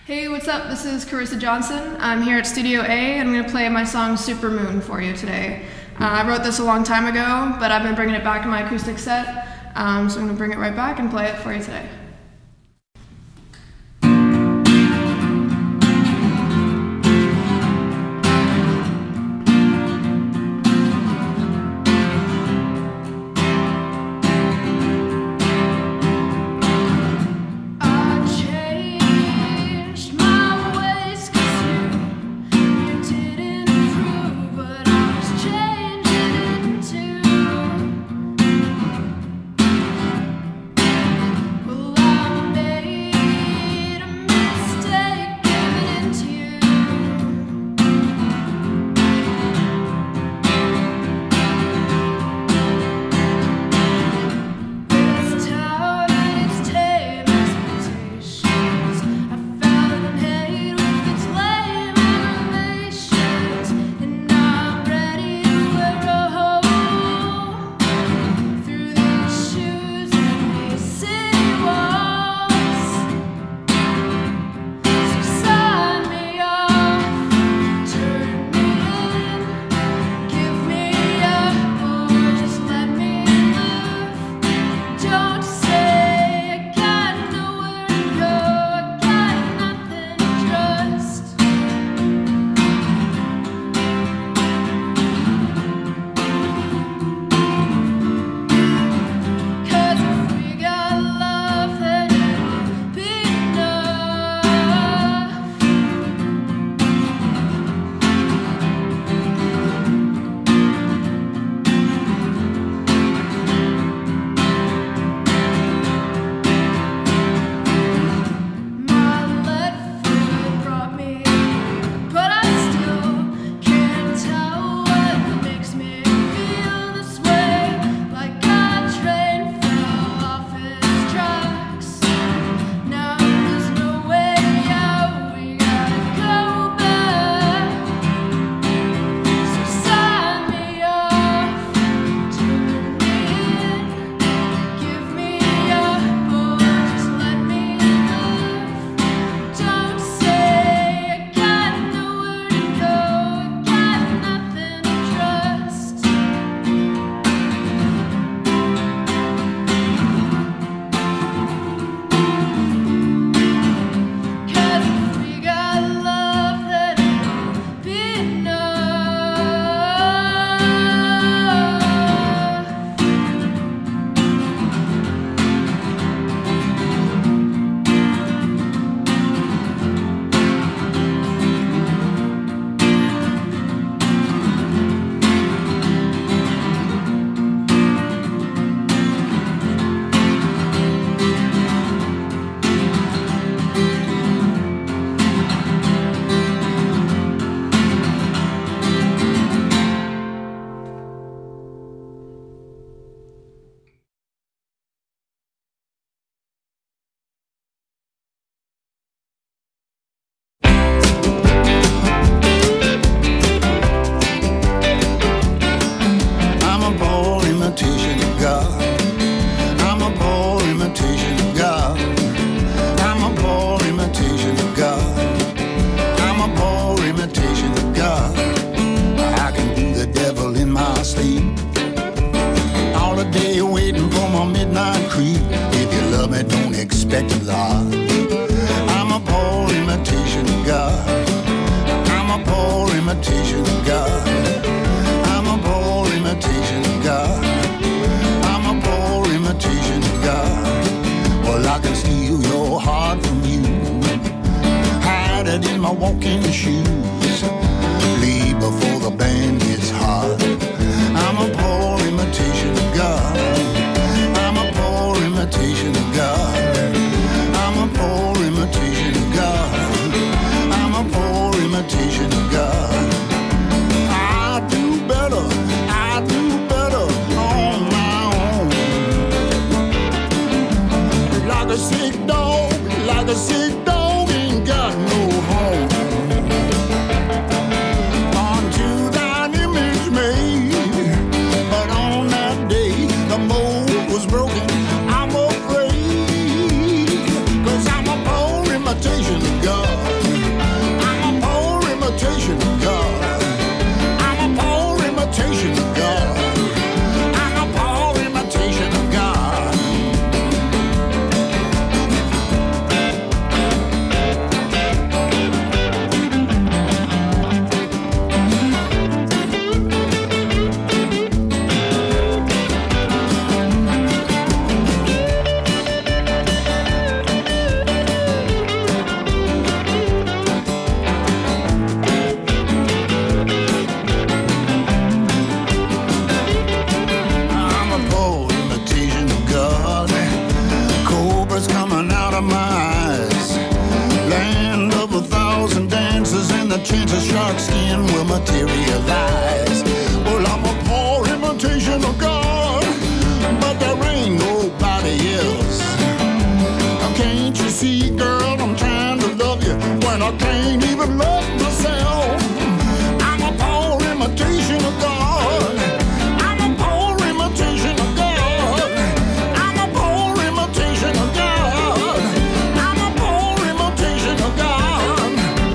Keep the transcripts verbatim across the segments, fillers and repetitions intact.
Hey, what's up? This is Carissa Johnson. I'm here at Studio A and I'm going to play my song Super Moon for you today. Uh, I wrote this a long time ago, but I've been bringing it back in my acoustic set, um, so I'm going to bring it right back and play it for you today. If you love me, don't expect a lot. I'm a poor imitation of God. I'm a poor imitation of God. I'm a poor imitation of God. I'm a poor imitation of God. Well, I can steal your heart from you, hide it in my walking shoes, leave before the band gets hot. I'm a poor imitation of God. Imitation of God. I'm a poor imitation of God. I'm a poor imitation of God. I do better, I do better on my own. Like a sick dog, like a sick dog ain't got no home. Unto thine image made, but on that day the mold was broken. I'm afraid, 'cause I'm a poor imitation of God. cancer shark skin will materialize. Well, I'm a poor imitation of God, but there ain't nobody else. Now, can't you see, girl, I'm trying to love you when I can't even love myself. I'm a poor imitation of God. I'm a poor imitation of God. I'm a poor imitation of God. I'm a poor imitation of God.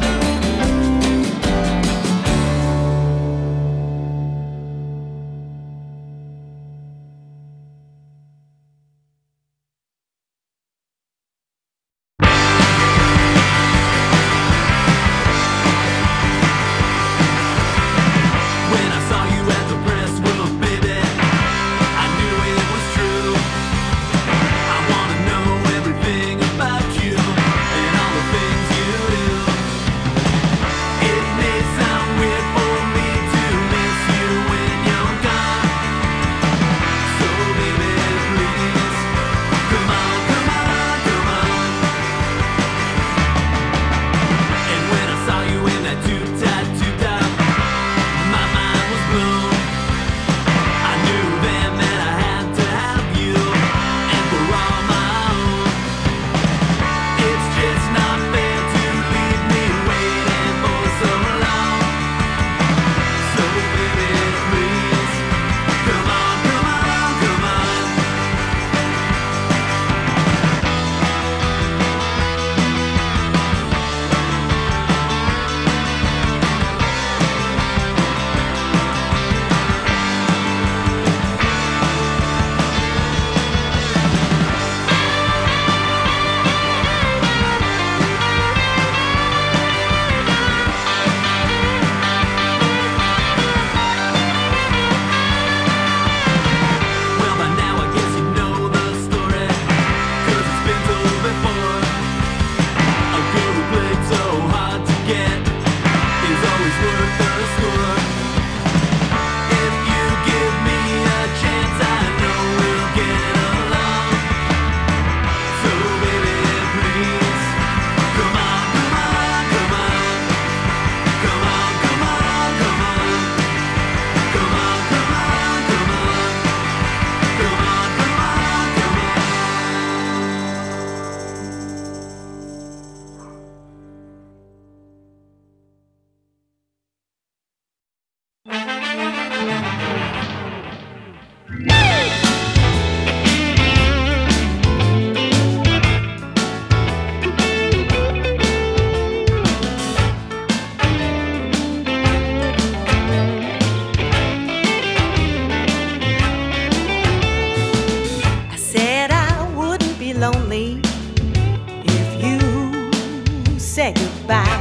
Say goodbye.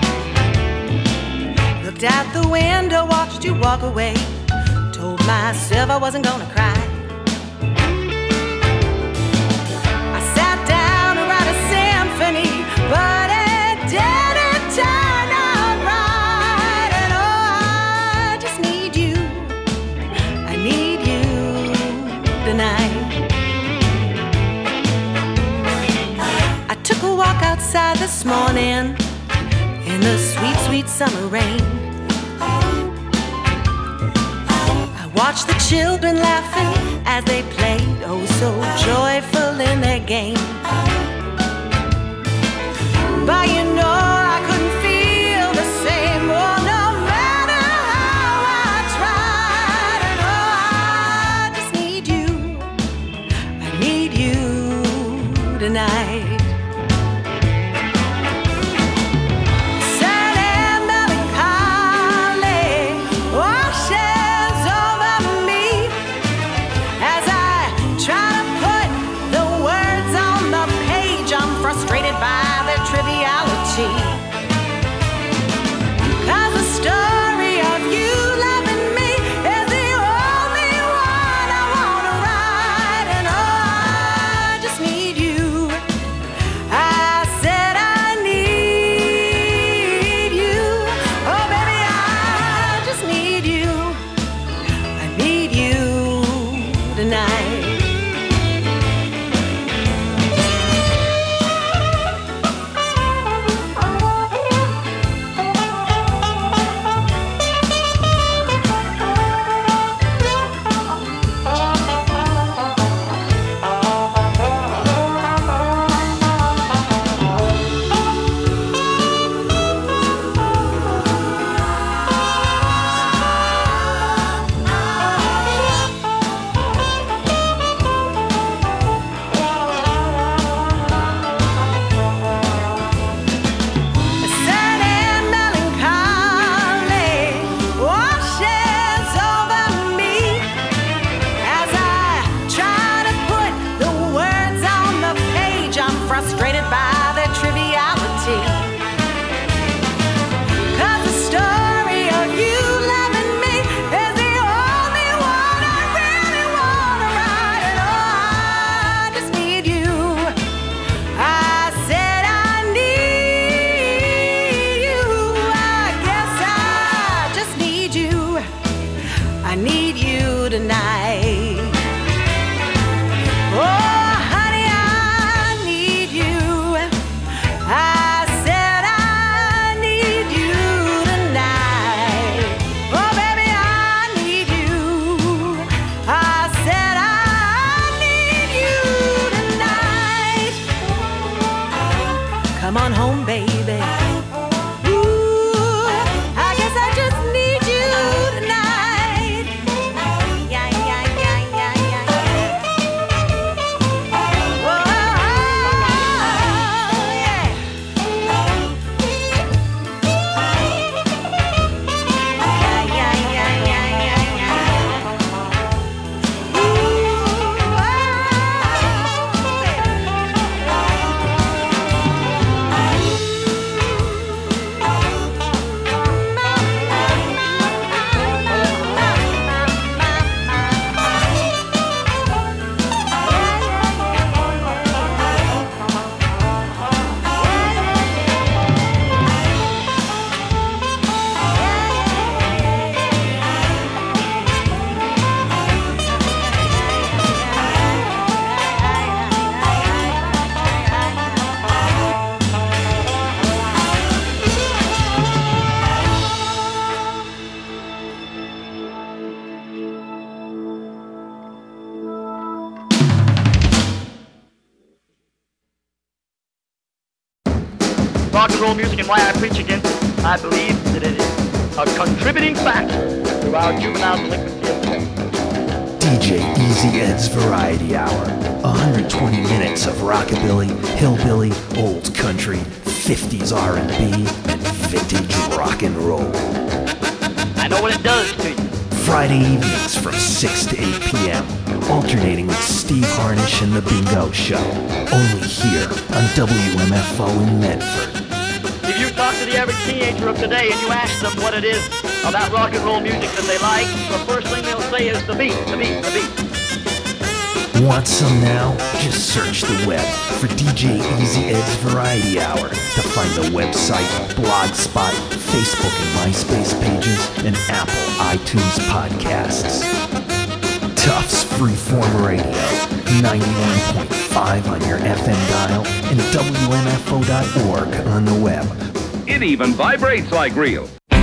Looked out the window, watched you walk away. Told myself I wasn't gonna cry. I sat down to write a symphony, but it didn't turn out right. And oh, I just need you. I need you tonight. I took a walk outside this morning in the sweet, sweet summer rain. I watched the children laughing as they played, oh so joyful in their game. But you know I couldn't feel the same, oh no matter how I tried. And oh, I just need you, I need you tonight. Cause the story of you loving me is the only one I wanna write. And oh, I just need you, frustrated by their triviality. 'Cause the story of you loving me is the only one I really wanna write. And oh, I just need you. I said I need you. I guess I just need you. I need you tonight. Oh, honey, I need you. I said I need you tonight. Oh, baby, I need you. I said I need you tonight. Come on home, baby. Ooh, I guess I just need you tonight. Yeah, yeah, yeah, yeah, yeah, yeah. Whoa, yeah. Yeah, yeah, yeah, yeah, yeah, yeah. Ooh, Rock and roll music and why I preach against it. I believe that it is a contributing factor to our juvenile delinquency of crime. D J Easy Ed's Variety Hour. one hundred twenty minutes of rockabilly, hillbilly, old country, fifties R and B, and vintage rock and roll. I know what it does to you. Friday evenings from six to eight p.m. Alternating with Steve Harnish and The Bingo Show. Only here on W M F O in Medford. If you talk to the average teenager of today and you ask them what it is about rock and roll music that they like, the first thing they'll say is the beat, the beat, the beat. Want some now? Just search the web for D J Easy Ed's Variety Hour to find the website, Blogspot, Facebook and MySpace pages, and Apple iTunes podcasts. Tufts Freeform Radio, ninety-one point five on your F M dial, and W M F O dot org on the web. It even vibrates like real.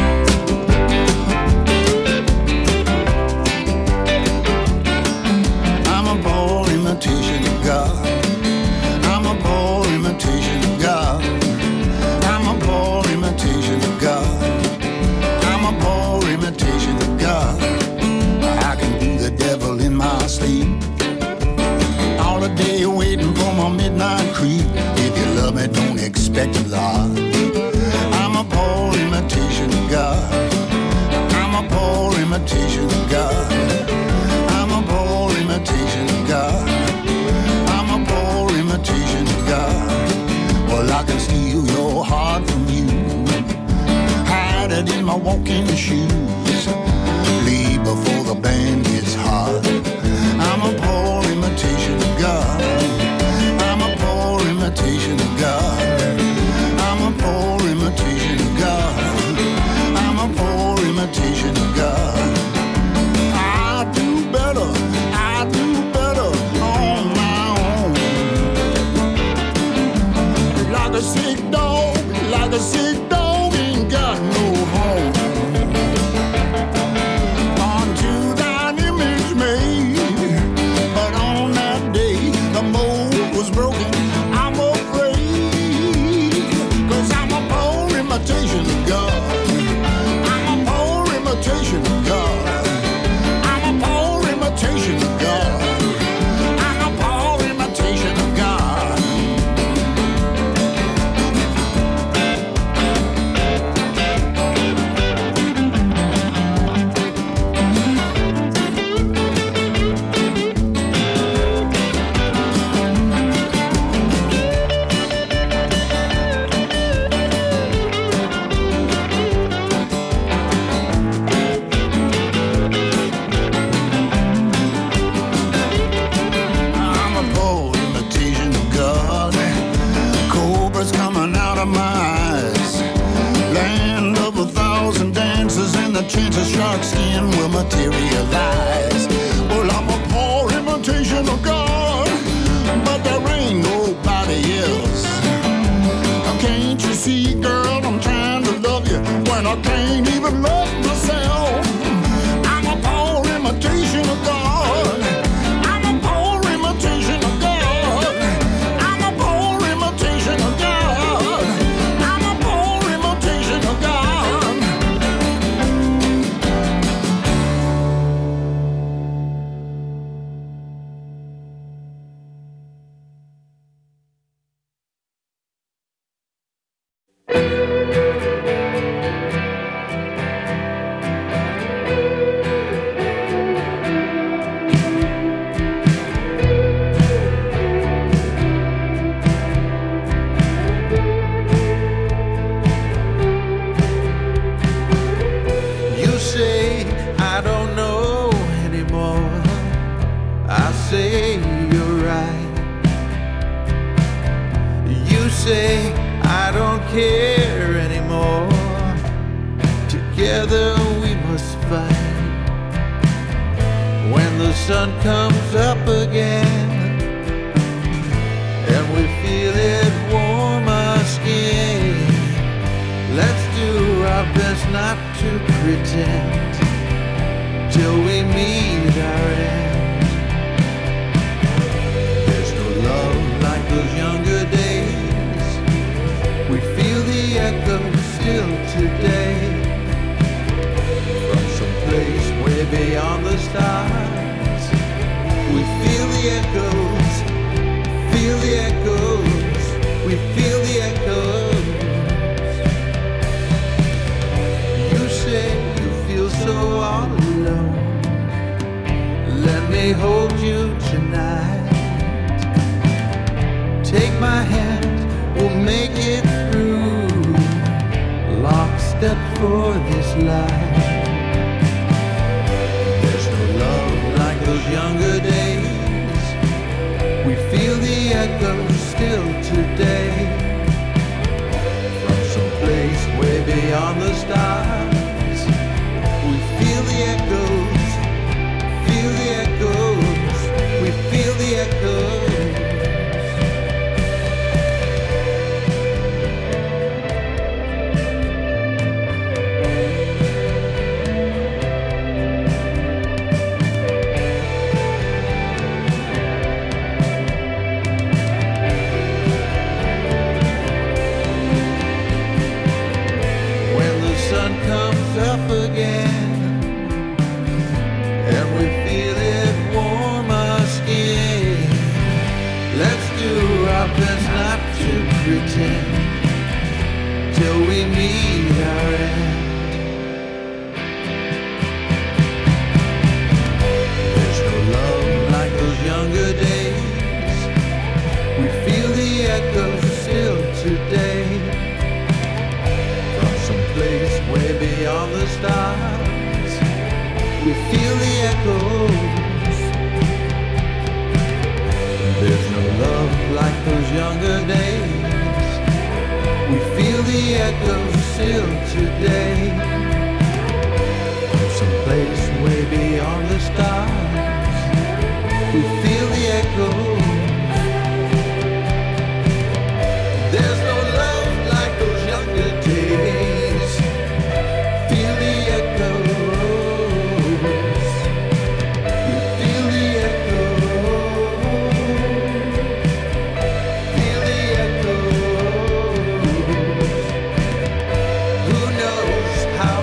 I'm a poor imitation of God. I'm a poor imitation of God. I'm a poor imitation of God. I'm a poor imitation of God. I can do the devil in my sleep. All the day waiting for my midnight creep. If you love me, don't expect a lot. I'm a poor imitation of God. I'm a poor imitation of God. I'm a poor imitation of God. I'm a poor imitation of God. Well, I can steal your heart from you. Hide it in my walking shoes. Leave before the band gets hot. I'm a poor imitation of God. I'm a poor imitation of God. I'm a poor imitation of God. I'm a poor imitation of God. I do better. I do better on my own. Like a sick dog, like a sick dog ain't got no home. Unto thine image made, but on that day the mold was broken. I'm afraid, 'cause I'm a poor imitation of God. I'm a poor imitation of God. I'm a poor imitation of God. I'm a poor imitation of God. a shark skin will materialize. Well, I'm a poor imitation of God, but there ain't nobody else. Can't you see, girl, I'm trying to love you when I can't even love myself. I'm a poor imitation of God. I'm a poor imitation of God. I'm a poor imitation of God. I'm a poor imitation of God. You say I don't know anymore. I say you're right. You say I don't care anymore. Together we must fight. When the sun comes up again and we feel it warm our skin, let's do our best not to pretend till we meet our end. There's no love like those younger days. We feel the echo still today. From some place way beyond the stars, we feel the echoes, feel the echoes, we feel the echoes. You say you feel so all alone. Let me hold you tonight. Take my hand, we'll make it through. Lockstep for this life. There's no love like those younger days. We feel the echoes still today. From some place way beyond the stars, we feel the echoes, feel the echoes, we feel the echoes. When the sun comes up again and we feel it warm our skin, let's do our best not to pretend till we meet our end. There's no love like those younger days. We feel the echoes still today. From some place way beyond the stars, we feel the echoes. There's no love like those younger days. We feel the echoes still today. From some place way beyond the stars, we feel the echoes. There's no love like those younger days. Feel the echoes. We feel the echoes. Feel the echoes. Who knows how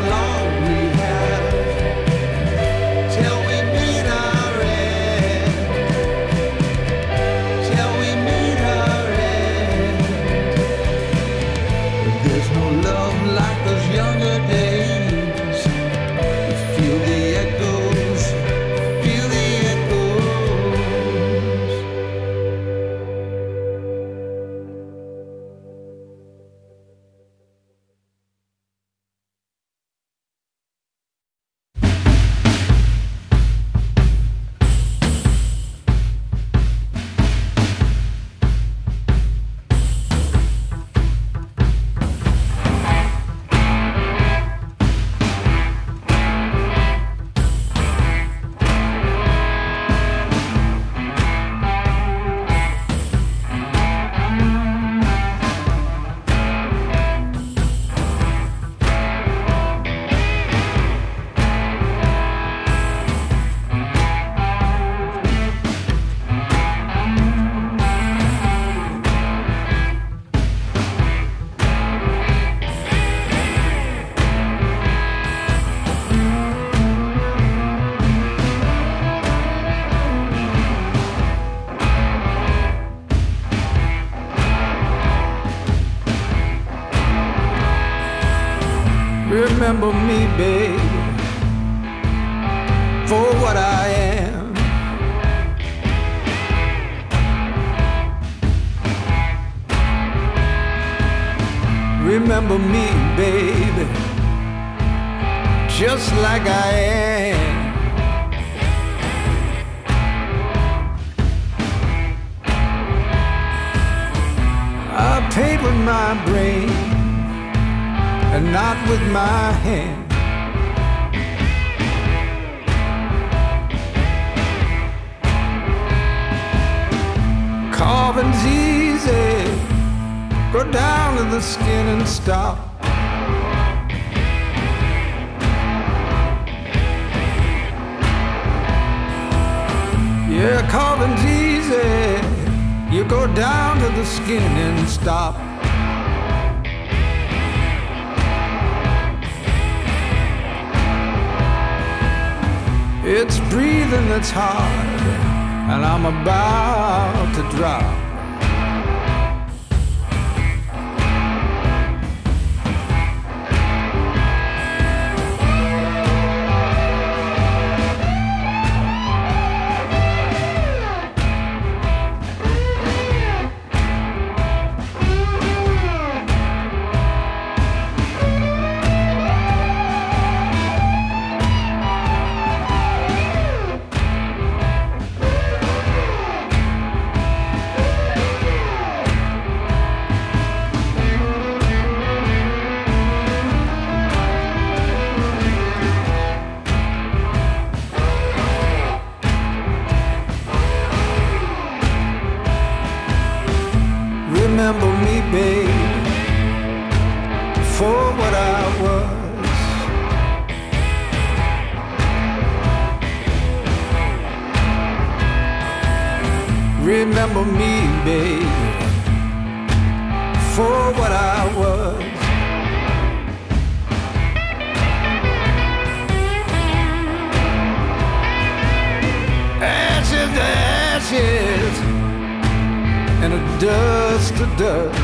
Remember me, baby, for what I am. Remember me, baby, just like I am. I paint with my brain and not with my hand. Carving's easy, go down to the skin and stop. Yeah, carving's easy, you go down to the skin and stop. It's breathing that's hard, and I'm about to drop. Remember me, babe, for what I was. Remember me, babe, for what I was. Ashes to ashes, and a dust to dust.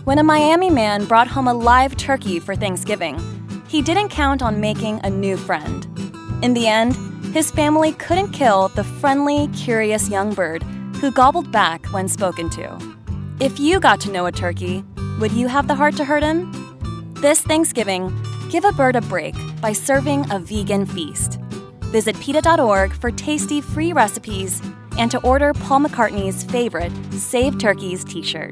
when a Miami man brought home a live turkey for Thanksgiving, he didn't count on making a new friend. In the end, his family couldn't kill the friendly, curious young bird who gobbled back when spoken to. If you got to know a turkey, would you have the heart to hurt him? This Thanksgiving, give a bird a break by serving a vegan feast. Visit PETA dot org for tasty free recipes and to order Paul McCartney's favorite Save Turkeys t-shirt.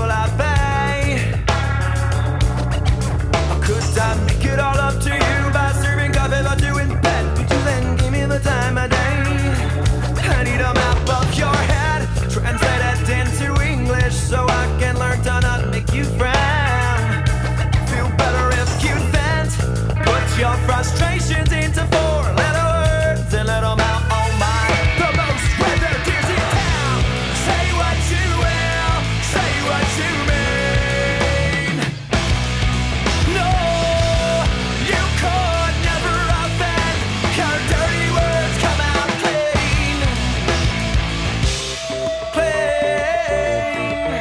pour la paye. Could I make it all up to you by serving coffee but you in bed? Would you then give me the time of day? I need a map of your head, translate it into English so I can learn to not make you frown. Feel better if you vent, put your frustrations into four letter words and let them out on my the most weather dizzy town. Say what you will, say what you mean. No, you could never offend, your dirty words come out clean. Plain,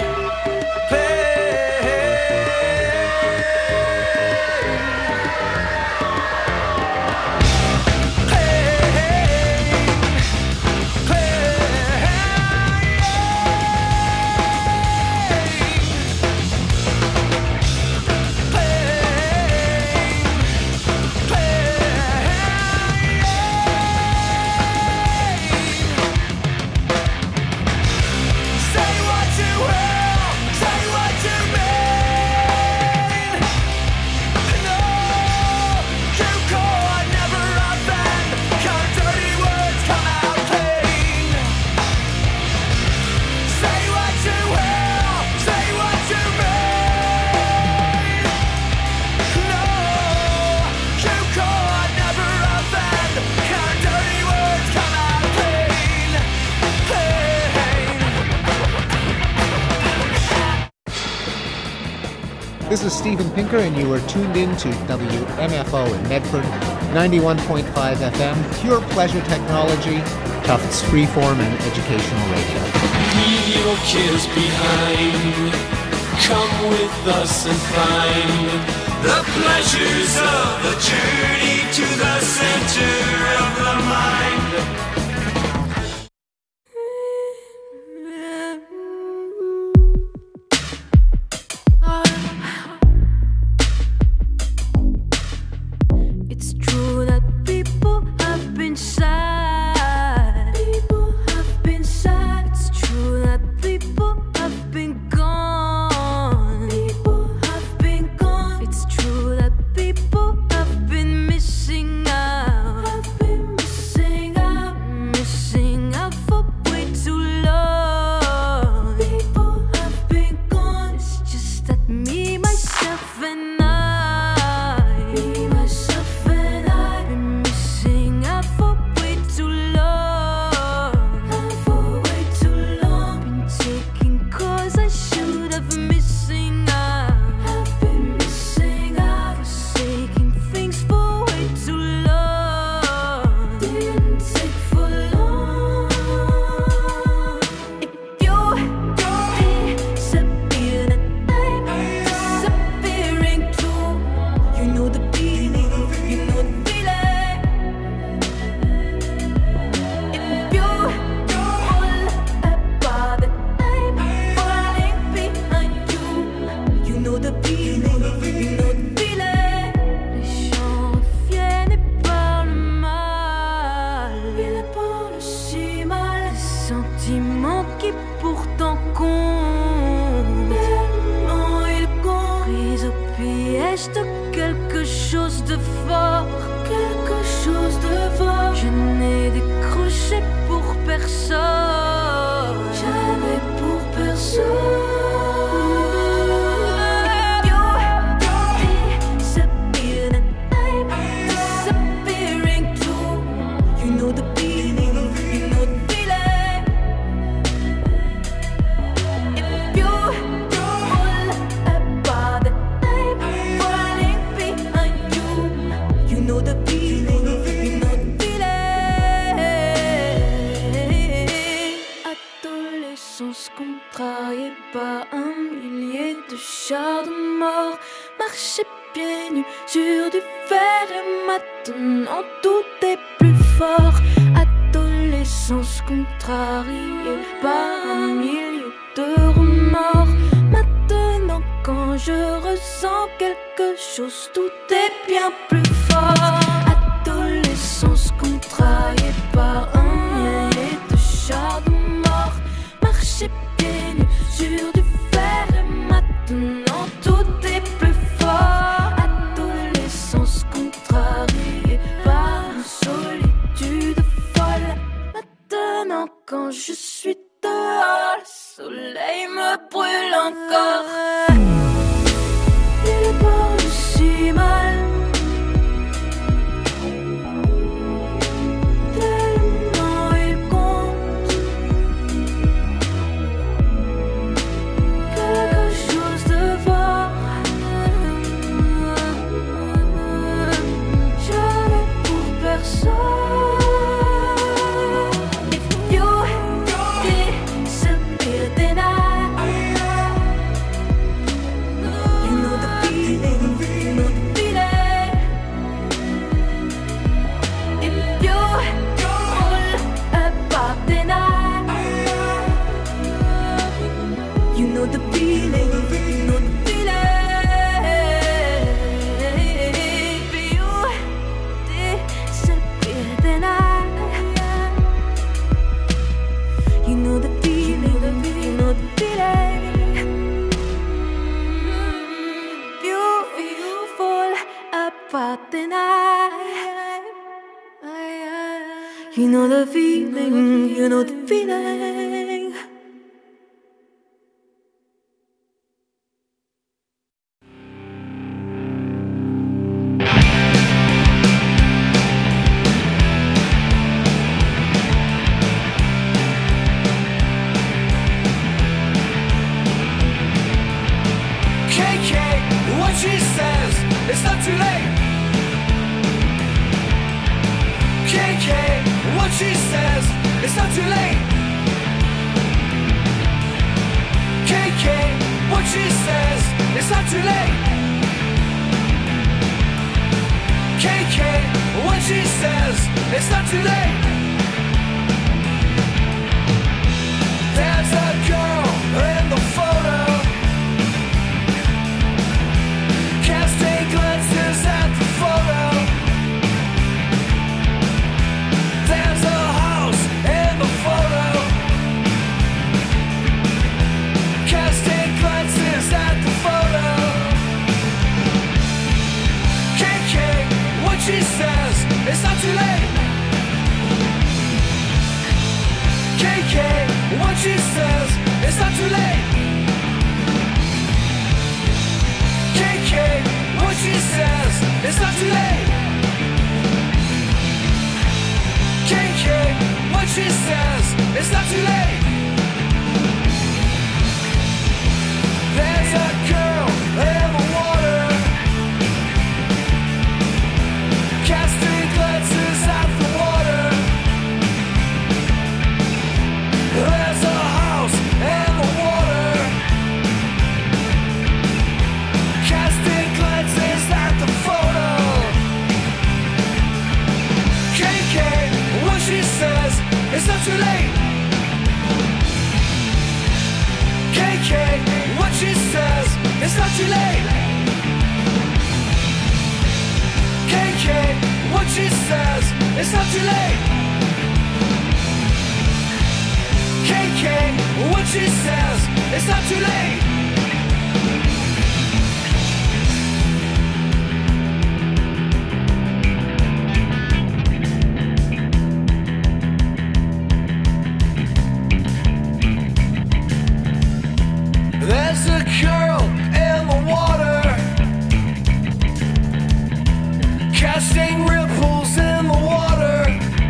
say what you will, say what you mean. No, you could never offend, your dirty words come out clean. Say what you will, say what you mean. No, you could never offend, your dirty words come out clean. Clean. This is Steven Pinker, and you are tuned in to W M F O in Medford, ninety-one point five F M, pure pleasure technology, Tufts freeform and educational radio. Leave your cares behind. Come with us and find the pleasures of the journey to the center of the mind. It's true that people have been sad. People have been sad. It's true that people have been gone. People have been gone. It's true that people have been missing out. Have been missing out. Missing out for way too long. People have been gone. It's just that me, myself, and I. Me, myself, and I. Been missing out for way too long. For way too long. Been taking cause I should have missing out. Have been missing out. Forsaking things for way too long. Didn't take for long. If you disappear, then I'm disappearing too. You know the feeling, you know the feeling. If you fall apart, then I'm falling behind you. You know the feeling, you know the feeling. Les gens reviennent et parlent mal. Ils parlent si mal. Des sentiments qui pourtant comptent. Tellement ils comptent. Pris au piège de quelque chose de fort. Quelque chose de fort. Je n'ai décroché pour personne. Jamais pour personne. You disappear, then I'm disappearing too. You know the feeling, you know the feeling. If you fall apart, then I'm falling behind you. You know the feeling, you know the feeling. Adolescence contrariée par un millier de chars de mort. Marcher pieds nus sur du fer et maintenant tout est plus fort. Adolescence contrariée par un millier de remords. Maintenant quand je ressens quelque chose, tout est bien plus fort. Adolescence contrariée par un millier de chars de mort. Marcher pieds nus sur du fer et encore. Il parle si mal, tellement il compte quelque chose de fort. Jamais pour personne. You know the feeling, you know the feeling. K K, what she says, it's not too late. K K, what she says, it's not too late. K K, what she says, it's not too late. K K, what she says, it's not too late. There's a girl in the photo, casting glances at the photo. There's a house in the photo, casting glances at the photo. K K, what she says, it's not too late. K K, what she says, it's not too late. K K, what she says, it's not too late. K K, what she says, it's not too late. There's a girl in the water, casting glances at the water. There's a house in the water, casting glances at the photo. K K, what she says, it's not too late. K K, what she says, it's not too late. K K, what she says, it's not too late. K K, what she says, it's not too late. There's a girl in the water, casting ripples in the water,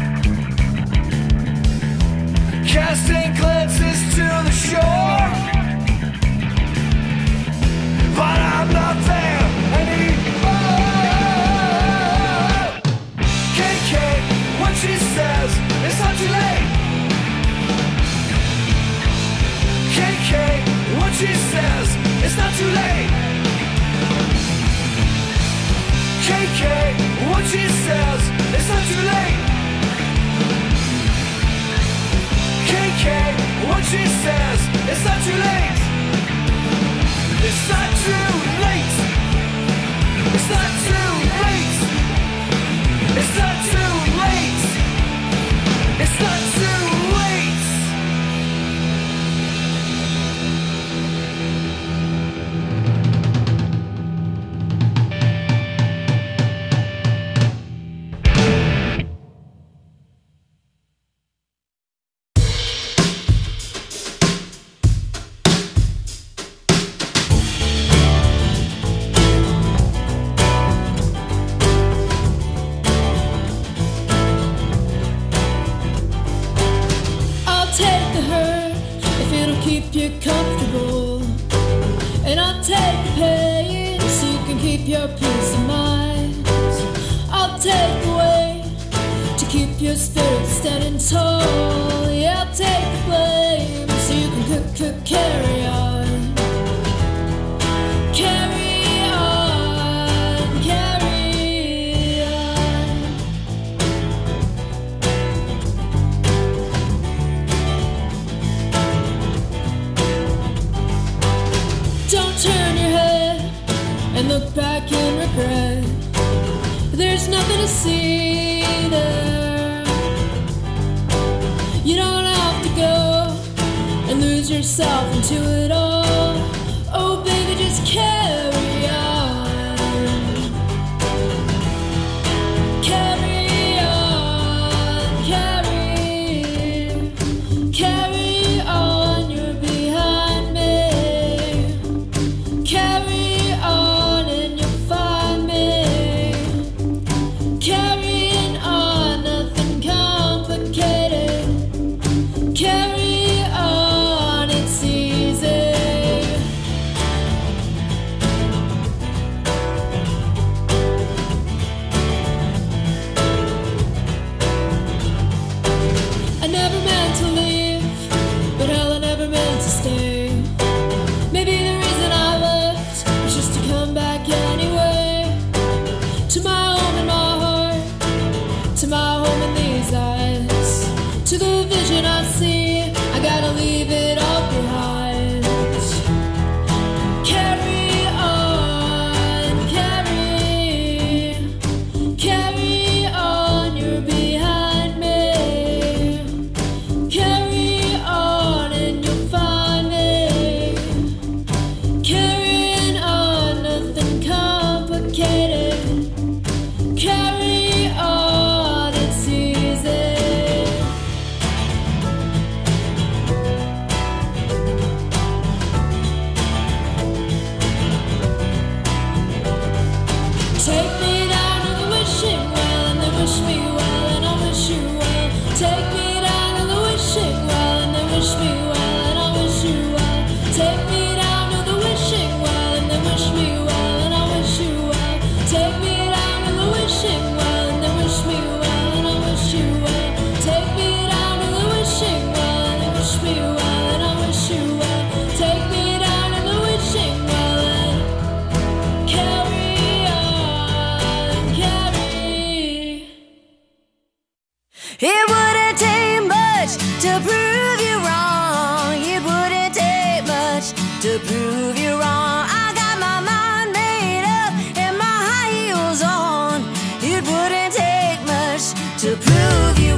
casting glances to the shore. But I'm not there anymore. K K, what she says, it's not too late. K K, what she says, it's not too late. K K, what she says, it's not too late. K K, what she says, it's not too late. It's not too late. It's not too late. It's not too late. It's not too late. your peace of mind. I'll take the weight to keep your spirit standing tall. Yeah, I'll take the blame so you can cook, cook, carry on. Carry on, carry on. Don't turn your head and look back in regret. There's nothing to see there. You don't have to go and lose yourself into it all. Oh baby, just carry on. Carry on, carry, carry on, you're behind me. Carry on and you'll find me. Carrying on, nothing complicated. Carry on, it's easy. I never meant to leave, but hell, I never meant to stay. Maybe the reason I left was just to come back anyway. To my home in my heart, to my home in these eyes, to the vision I see, I gotta leave it all behind. Carry on, carry, carry on, you're behind me. Carry on and you'll find me. Carrying on, nothing complicated. Carry on, it's easy. Take me down to the wishing well and then wish me well and I'll wish you well. Take me down to the wishing well and then wish me well and I'll wish you well. Take me down to the wishing well and then wish me well and I'll wish you well. Take me down to the wishing well and then wish me well and I'll wish you well. Take me down to the wishing well and then wish me well and I'll wish you well. Take me down to the wishing well and carry on, carry. It wouldn't take much to prove you wrong. It wouldn't take much to prove you wrong. I got my mind made up and my high heels on. It wouldn't take much to prove you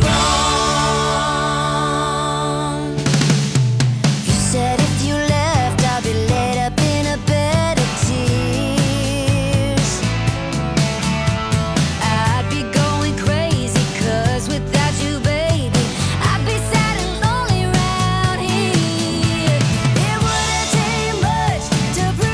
wrong. You said if you left, I'd be laid up in a bed of tears. I'd be going crazy, 'cause without you, baby, I'd be sad and lonely round here. It wouldn't take much to prove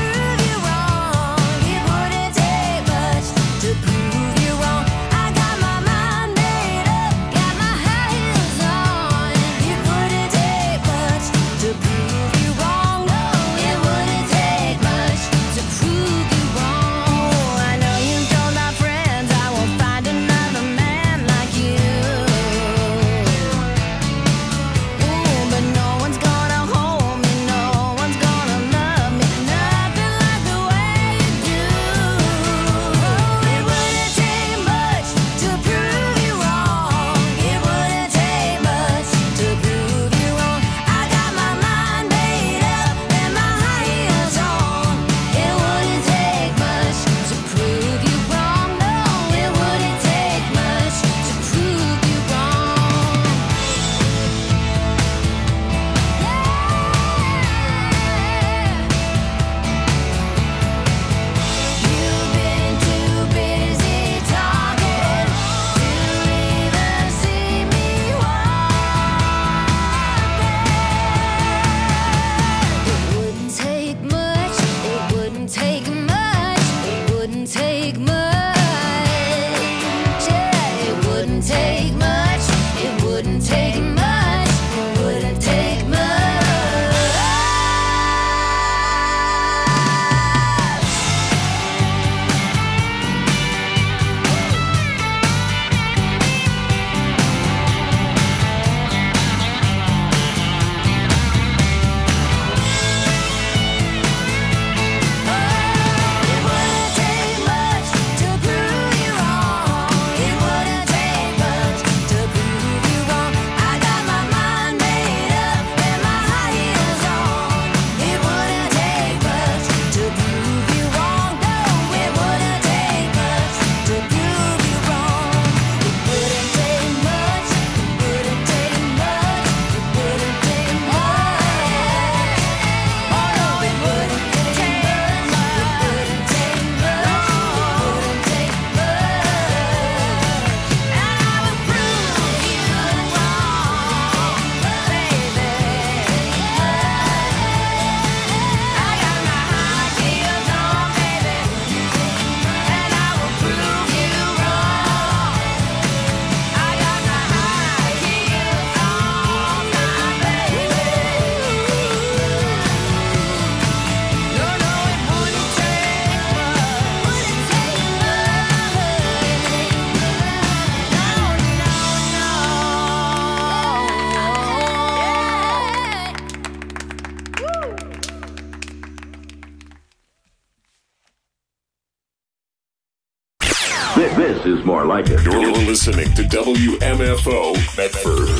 This, this is more like it. You're listening to W M F O Medford.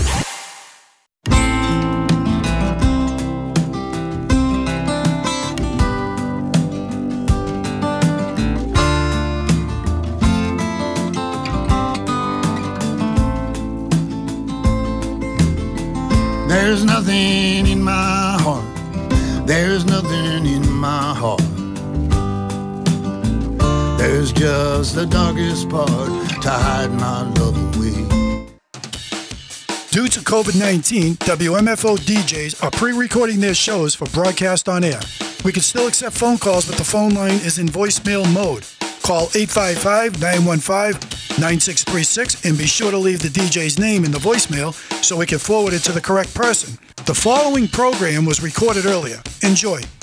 There's nothing in my heart. There's nothing in my heart. There's just the darkest part to hide my love away. Due to COVID nineteen, W M F O D Js are pre-recording their shows for broadcast on air. We can still accept phone calls, but the phone line is in voicemail mode. Call eight five five, nine one five, nine six three six and be sure to leave the D J's name in the voicemail so we can forward it to the correct person. The following program was recorded earlier. Enjoy.